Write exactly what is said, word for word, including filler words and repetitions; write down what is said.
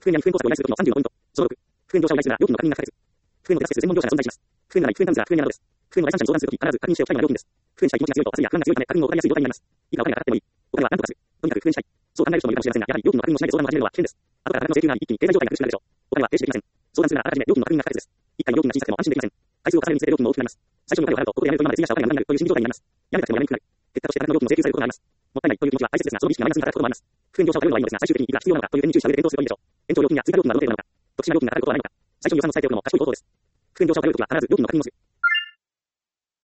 復元に復元工作を依頼するときのさんじゅうのポイント。小ろく。復元業者を依頼するなら料金の確認が書かれず。復元の手数専門業者が存在します。復元のない、復元担当や復元などです。復元の第三者に相談するとき、必ず確認しておきたいのが料金です。復元したい気持ちが強いと、焦りや不安が強いため、確認を怠りやすい状態になります。いくらお金がかかってもいい。お金は何とかする。とにかく復元したい。そう考える人もいるかもしれませんが、やはり料金の確認をしないで相談を始めるのは危険です。後から多額の請求があり、一気に経済状態が苦しくなるでしょう。お金は停止できません。相談するならあらかじめ料金の確認が不可欠です。一回料金が小さくても安心できません。回数を重ねるにつれて料金も大きくなります。最初にお金を払うと、ここでやめると今まで費やしたお金が無駄になるという心理状態になります。やめたくてもやめにくくなる。結果として多額の料金を請求されることがあります。もったいないという気持ちは大切ですが、その意識がマイナスに働くこともあります。復元業者を頼るのはいいのですが、最終的にいくら必要なのかという点に注意した上で検討するといいでしょう。延長料金や追加料金がどの程度なのか、特殊な料金がかかることはないのか、最初に予算の最低額の賢い方法です。復元業者を頼るときは必ず料金の確認をする。